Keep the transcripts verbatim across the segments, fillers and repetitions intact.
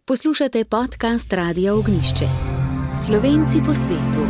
Poslušate podcast Radia Ognjišče. Slovenci po svetu.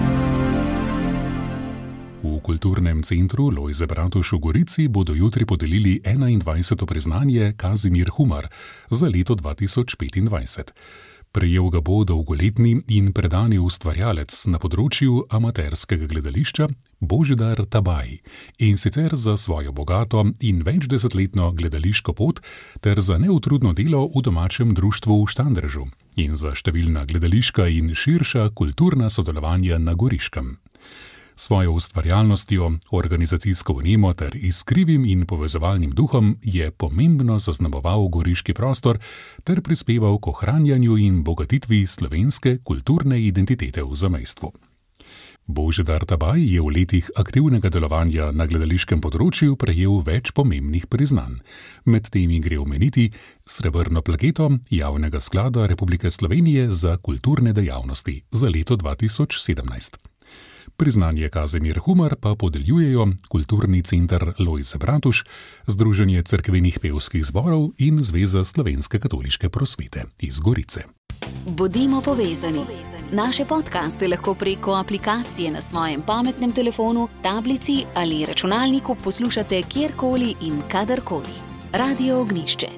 V Kulturnem centru Lojze Bratuš v Gorici bodo jutri podelili enaindvajseto priznanje Kazimir Humar za leto dva tisoč petindvajset. Prejel ga bo dolgoletni in predani ustvarjalec na področju amaterskega gledališča Božidar Tabaj, in sicer za svojo bogato in večdesetletno gledališko pot ter za neutrudno delo v domačem društvu v Štandrežu in za številna gledališka in širša kulturna sodelovanja na Goriškem. Svojo ustvarjalnostjo, organizacijsko vnemo ter iskrivim in povezovalnim duhom je pomembno zaznamoval goriški prostor ter prispeval k ohranjanju in bogatitvi slovenske kulturne identitete v zamejstvu. Božidar Tabaj je v letih aktivnega delovanja na gledališkem področju prejel več pomembnih priznanj. Med temi gre omeniti srebrno plaketo Javnega sklada Republike Slovenije za kulturne dejavnosti za leto dva tisoč sedemnajst. Priznanje Kazimir Humar pa podeljujejo Kulturni center Lojze Bratuš, Združenje cerkvenih pevskih zborov in Zveza slovenske katoliške prosvete iz Gorice. Bodimo povezani. Naše podcaste lahko preko aplikacije na svojem pametnem telefonu, tablici ali računalniku poslušate kjerkoli in kadarkoli. Radio Ognjišče.